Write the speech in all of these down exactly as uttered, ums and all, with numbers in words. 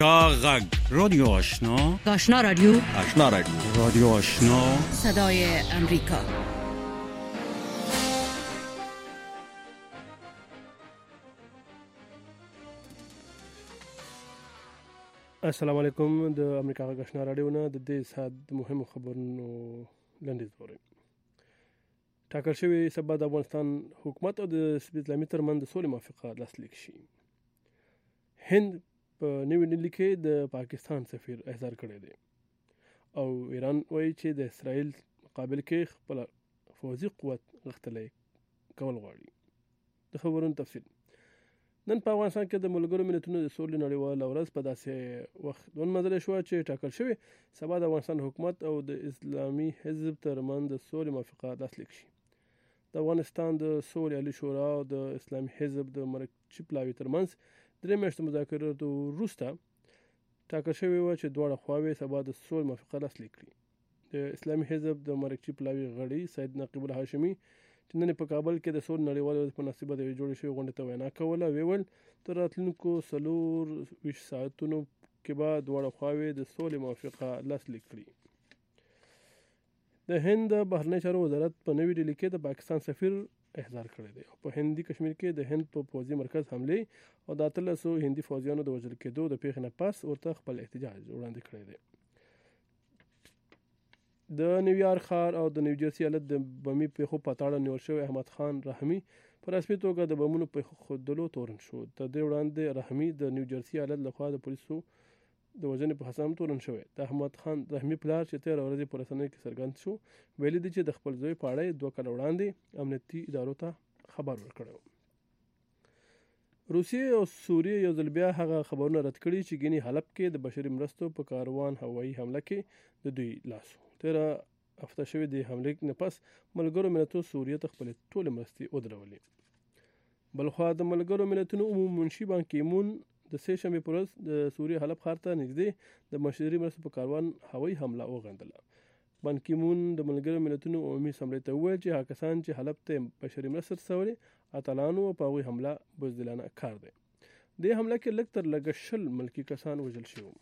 غږ رادیو آشنا آشنا رادیو آشنا رادیو رادیو آشنا صدای امریکا. السلام علیکم. د امریکا غږ آشنا رادیو نه د دې سات مهمو خبرونو لنډیز اورئ. ټاکل شوی سبا د افغانستان حکومت او د اسلامي ترمنځ د سولې موافقه لاسلیک شي. هند په نوې ډیلي کې د پاکستان سفیر احضار کړی دی او ایران وایي چې د اسرائیل مقابل کې خپل فوزي قوت غښتلی کول غواړي. د خبرونو تفصیل. نن په افغانستان کې د ملګرو ملتونو د سولې نړیواله ورځ په داسې وخت ونمنځله شوه چې ټاکل شوی سبا د افغانستان حکومت او د اسلامي حزب ترمنځ د سولې موافقه لاسلیک شي. د افغانستان د سولې عالي شورا او د اسلامي حزب د مرکچي پلاوي ترمنځ درې میاشتو مذاکراتو وروسته ټاکل شوی وه چې دواړه خواوې سبا د سولې موافقه لاسلیک کړي. د اسلامي حزب د مرکچي پلاوي غړي سید نقیب الله هاشمي چې نن په کابل کې د سولې نړیوالې ورځې په مناسبت یوې جوړې شوې غونډې ته وینا کوله، ویل تر راتلونکو څلور ویشت ساعتونو کې به دواړه خواوې د سولې موافقه لاسلیک کړي. د هند بهرنی چارو وزارت په نوې ډیلي کې د پاکستان سفیر احضار کړی دی او په هندي کشمیر کې د هند په پوځي مرکز حملې او د اتلسو هندي فوجیانو د وژل کېدو د پیښې نه پس ورته خپل احتجاج وړاندې کړی دی. د نیویارک ښار او د نیوجرسي ایالت د بمي پیښو په تاړه نیول شوی احمد خان رحمي په رسمي توګه د بمونو په ښودلو تورن شو. تر دې وړاندې رحمي د نیوجرسي ایالت لخوا د پولیسو د وژنې په حساب تورن شوی. د احمد خان رحمي پلار چې تېره ورځ په رسنیو کې څرګند شو، ویلي دی چې د خپل زوی په اړه دوه کاله وړاندې امنیتي ادارو ته خبر ورکړی. روسیې او سوریې یو ځل بیا هغه خبرونه رد کړي چې ګینې حلب کې د بشري مرستو په کاروان هوایي حمله کې د دوی لاس و. تېره هفته شوې د حملې نه پس ملګرو ملتونو سوریې ته خپلې ټولې مرستې ودرولې. بلخوا د ملګرو ملتونو عمومي منشي بان کی مون د سه شنبې پر ورځ د سوریې حلب ښار ته نږدې د بشري مرستو په کاروان هوایي حمله وغندله. بان کی مون د ملګرو ملتونو عمومي اسمبلۍ ته وویل چې هغه کسان چې حلب ته بشري مرستې رسولې اتلانو او په هغوی حمله بزدلانه کار دی. دې حمله کې لږ تر لږه شل ملکي کسان وژل شوي.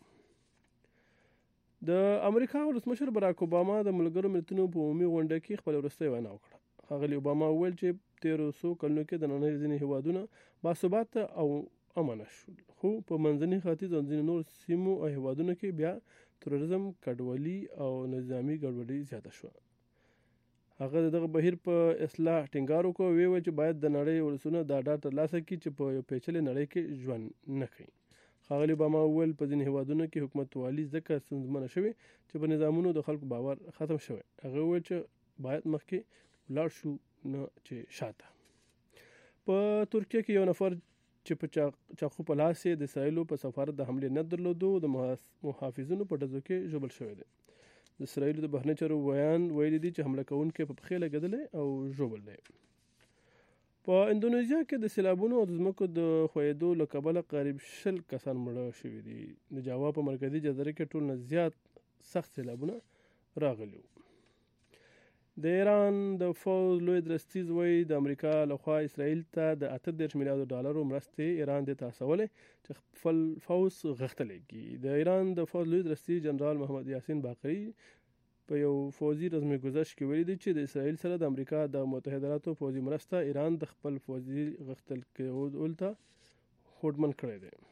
د امریکا ولسمشر براک اوباما د ملګرو ملتونو په عمومي غونډه کې خپله وروستۍ وینا وکړه. ښاغلي اوباما وویل چې تېرو څو کلونو کې د نړۍ ځینې هېوادونه باثباته او امنه شول، خو په منځني ختیځ او ځینې نور سیمو او هېوادونو کې بیا تروریزم، کډوالي او نظامي ګډوډي زیاته شوه. هغه د دغه بهیر په اصلاح ټینګار وکړ، ویل چې باید د نړۍ ولسونه دا ډاډ ترلاسه کړي چې په یو پیچلې نړۍ کې ژوند نه کوي. ښاغلي اوباما وویل په ځینې هېوادونو کې حکومتوالي ځکه ستونزمنه شوې چې په نظامونو د خلکو باور ختم شوی. هغه وویل چې باید مخکې ولاړ شو نه چې شاته. په ترکیه کې یو نفر چې په چاقو په لاس یې د اسرائیلو په سفارت د حملې نیت درلودو د محافظینو په ډزو کې ژوبل شوی دی. د اسرائیلو د بهرني چارو ویان ویلي دي چې حمله کوونکی په پښې لګېدلی او ژوبل دی. په اندونیزیا کې د سیلابونو او د ځمکو د ښویېدو له کبله قریب شل کسان مړه شوي دي. د جاوا په مرکزي جزیره کې ټول نه زیات سخت سیلابونه راغلي وو. د ایران د فوز لوی درستیز وایي د امریکا لخوا اسرائیل ته د اته دېرش میلیارډو ډالرو مرستې ایران دې ته هڅولې چې خپل فوز غښتلی کړي. د ایران د فوز لوی درستیز جنرال محمد یاسین باقري په یو فوزي رزمي ګذشت کې ویلي دي چې د اسرائیل سره د امریکا د متحده ایالاتو فوزي مرسته ایران د خپل فوزي غښتل کولو ته هوډمن کړی دی.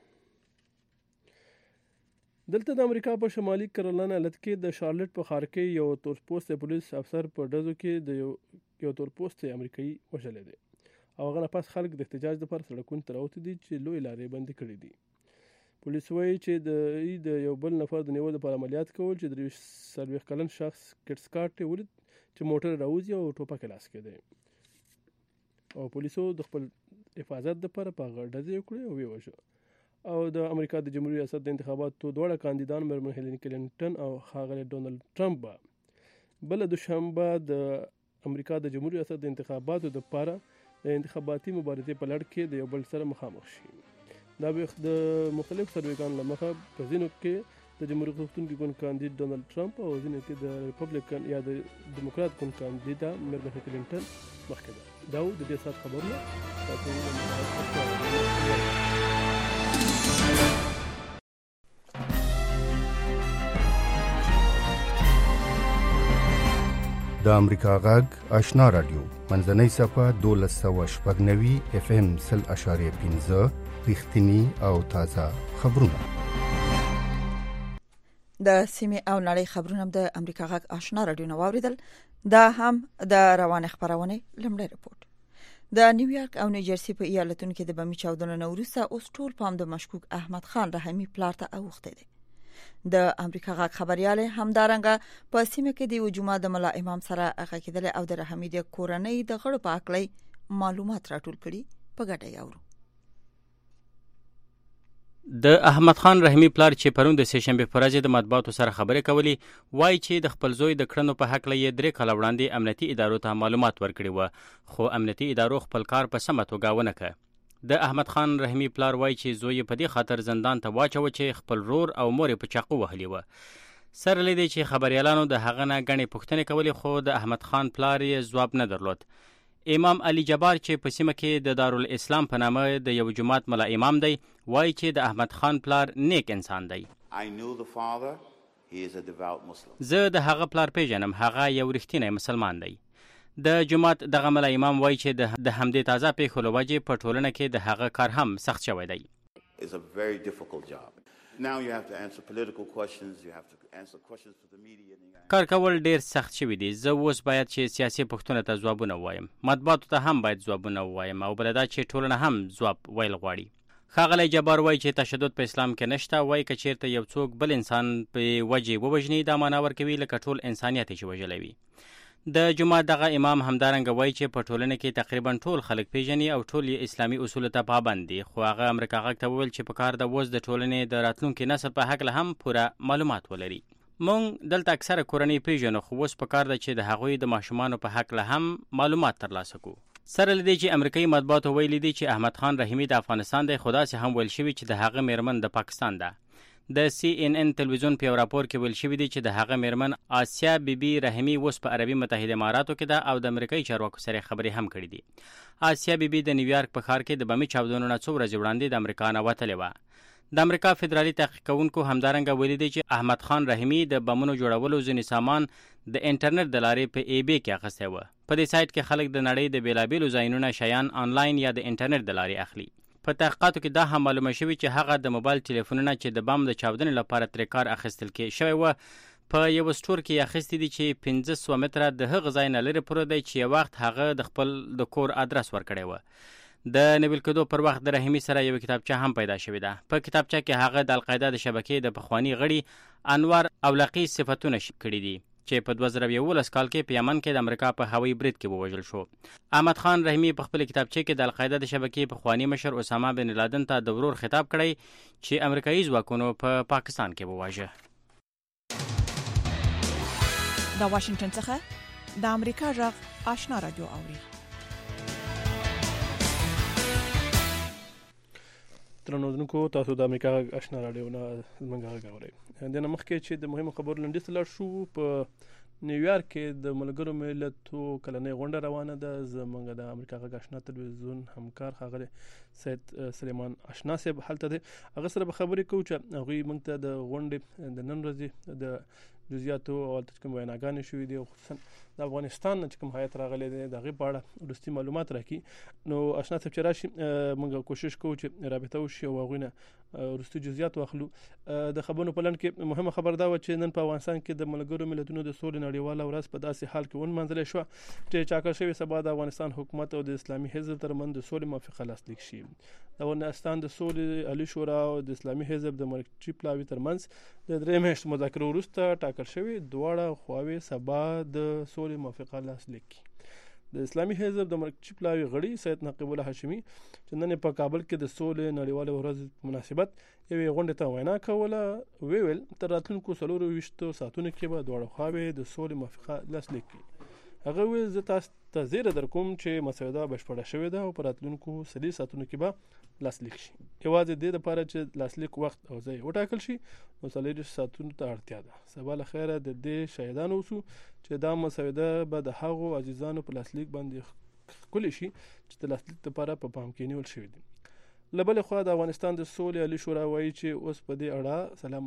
دلته د امریکا په شمالي کیرولاین ایالت کې د شارلټ په ښار کې یو تورپوستی پولیس افسر په ډزو کې د یو یو تورپوستی امریکایي وژلی دی او هغه نه پس خلک د احتجاج لپاره سړکونو ته راوتي دي چې لوی لارې بندې کړي دي. پولیس وایي چې د د یو بل نفر د نیولو لپاره عملیات کول چې د څلوېښت کلن شخص کټ سکاټ یې ولید چې موټر راوځي او ټوپک یې لاس کې دی او پولیسو د خپل حفاظت لپاره په هغه ډزې وکړې او ویې وژه. او د امریکا د جمهوریت ریاست د انتخاباتو دواړه کاندیدان مېرمن هیلن کلینټن او ښاغلی ډونالډ ټرمپ به بله دوشنبه د امریکا د جمهوریت ریاست د انتخاباتو دپاره د انتخاباتي مبارزې په لړ کې د یو بل سره مخامخ شي. دا به د مختلفو سروېګانو له مخه په ځینو کې د جمهوریت غوښتونکي ګوند کاندید ډونالډ ټرمپ او ځینو کې د ریپبلیکن یا د ډیموکرات ګوند کاندیده مېرمن کلینټن مخکې ده. دا و د دې ساعت خبرونه. د امریکا غږ آشنا رادیو منځنۍ صفحه دولس سوه شپږ نوي اف ام سل اشاریه پنځه رښتینی او تازه خبرونه. د سیمې او نړۍ خبرونه د امریکا غږ آشنا رادیو نو اوریدل. دا هم د روان خبرونه لمړی رپورت. د نیویارک او نیوجرسي په ایالتونو کې د بمي چاودنو وروسته اوس ټول پام د مشکوک احمد خان رحیمي پلار ته اوښته دی. د امریکا غږ خبريال همدارنګه په سیمه کې د جمعه د ملا امام سره هغه کېدل او د رحیمي د کورنۍ د غړو په اړه معلومات راټول کړي په ګډه یاورو. د احمد خان رحیمي پلار چې پرون د سهشنبه پر ورځ د مطبوعاتو سره خبرې کولې وایي چې د خپل زوی د کړنو په حق لې درې کاله وړاندې امنیتي ادارو ته معلومات ورکړي و خو امنیتي ادارو خپل کار په سمه توګه ونه کړ. د احمد خان رحیمي پلار وایي چې زوی په دې خاطر زندان ته واچوه چې خپل رور او مور په چاقو وهلی و. سره لیدي چې خبريالانو د هغه نه غنې پوښتنې کولې خو د احمد خان پلار یې ځواب نه درلود. امام علي جبار چې په سیمه کې د دارالاسلام په نامه د یو جماعت ملا امام دی وایي چې د احمد خان پلار نیک انسان دی. زه د هغه پلار پیژنم، هغه یو رښتینی مسلمان دی. د جماعت دغه ملا امام وایي چې د همدې تازه پیښو له وجې په ټولنه کې د هغه کار هم سخت شوی دی. کار کول ډیر سخت شوی دی. زه اوس باید چې سیاسي پوښتنو ته ځوابونه ووایم، مطبوعاتو ته هم باید ځوابونه ووایم او بل دا چې ټولنه هم ځواب ویل غواړي. ښاغلی جبار وایي چې تشدد په اسلام کې نشته. وایي که چیرته یو څوک بل انسان په وجې ووژني دا معنا ورکوي لکه ټول انسانیت یې چې وژلی وي. د جمعه دغه امام همدارنګه وایي چې په ټولنه کې تقریبا ټول خلک پیژني او ټول یې اسلامي اصولو ته پابند دي خو هغه امریکا غږ ته وویل چې په کار د اوس د ټولنې د راتلونکي نسل په هکله هم پوره معلومات ولري. موږ دلته اکثره کورنۍ پیژنو خو اوس په کار ده چې د هغوی د ماشومانو په هکله هم معلومات ترلاسه کړو. سره له دې چې امریکایي مطبوعاتو ویلي دي چې احمد خان رحیمي د افغانستان دی خو داسې هم ویل شوي چې د هغه میرمن د پاکستان ده. د سی ان ان تلویزیون په راپور کې ویل شوی دی چې د هغه میرمن آسیا بیبي رحیمي اوس په عربي متحده اماراتو کې ده او د امریکایي چارواکو سره خبرې هم کړې دي. آسیا بیبي د نیویارک په ښار کې د بمي چاودنو نه څو ورځې وړاندې د امریکا نه وتلې وه. د امریکا فدرالي تحقیق کوونکو همدارنګه ویلي دی چې احمد خان رحیمي د بمونو جوړولو ځینې سامان د انټرنیټ د لارې په ای بی کې اخیستی و. په دې سایټ کې خلک د نړۍ د بیلابیلو ځایونو شیان آنلاین یا د انټرنیټ د لارې اخلي. په تحقیقاتو کې دا هم معلومه شوي چې هغه د موبایل ټلیفونونه چې د بم د چاودنې لپاره ترې کار اخیستل کې شوی و په یو سټور کې اخیستي دي چې پنځه سوه متره د هغه ځای نه لرې پروت دی چې یو وخت هغه د خپل د کور ادرس ورکړی و. د نویل کېدو پر وخت د رحیمي سره یو کتابچه هم پیدا شوې ده. په کتابچه کې هغه د القاعده د شبکې د پخواني غړي انور اولقي صفتونه کړي دي چې په دوه زره یولس کال کې په یمن کې د امریکا په هوایي برید کې ووژل شو. احمد خان رحیمي په خپل کتابچه کې د القاعده د شبکې پخواني مشر اسامه بن لادن ته د ورور خطاب کړی چې امریکایي ځواکونو په پا پاکستان کې وواژه. د واشنگټن څخه د امریکا غږ آشنا رادیو اوري. ترنوزنکو تاسو د امریکا غږ آشنا رادیو نه زمونږ غږ اورئ. د نه مخکې چې د مهمو خبرو لنډیز ته لاړ شو، په نیویارک کې د ملګرو ملتو کلنۍ غونډه روانه ده. زمونږ د امریکا غږ آشنا تلویزیون همکار ښاغلی سید سلیمان اشنا صاحب هلته دی. هغه سره به خبرې کوو چې هغوی موږ ته د غونډې د نن ورځې د جزئیاتو او هلته چې کوم ویناګانې شوي دي او خصوصا د افغانستان نه چې کوم هیات راغلی دی د هغې په اړه وروستي معلومات راکړي. نو اشنا صاحب چې راشي موږ کوشش کوو چې رابطه وشي او هغوی نه وروستي جزئیات واخلو. د خبرونو په لنډ کې مهمه خبر دا وه چې نن په افغانستان کې د ملګرو ملتونو د سولې نړیواله ورځ په داسې حال کې ونمانځلی شوه چې ټاکل شوې سبا د افغانستان حکومت او د اسلامي حزب ترمنځ د سولې موافقه لاسلیک شي. د افغانستان د سولې عالي شورا او د اسلامي حزب د مرکزي پلاوي ترمنځ د درې میاشتو مذاکرو وروسته ټاکل شوې دواړه خواوې سبا د سولې موافقه لاسلیک کړي. د اسلامي حزب د مرکزي پلاوي غړي سید نقیب الله هاشمي چې نن په کابل کې د سولې نړیواله ورځ په مناسبت یوې غونډې ته وینا کوله، ویل تر راتلونکو څلورو ویشتو ساعتونو کې به دواړه خواوې د سولې موافقه لاسلیک کړي. هغه ویل زه تاسو ته زیری درکوم چې مسوده بشپړه شوې ده او په راتلونکو څلور ساعتونو کې به لاسلیک شي. یوازې دې لپاره چې لاسلیک وخت او ځای وټاکل شي نو څلور ساعتونو ته اړتیا ده. سبا له خیره د دې شاهدان اوسو چې دا مسوده به د هغو عزیزانو په لاسلیک باندې ښکلې شي چې د لاسلیک لپاره په پام کې نیول شوي دي. له بلې خوا د افغانستان د سولې عالي شورا وایي چې اوس په دې اړه سلام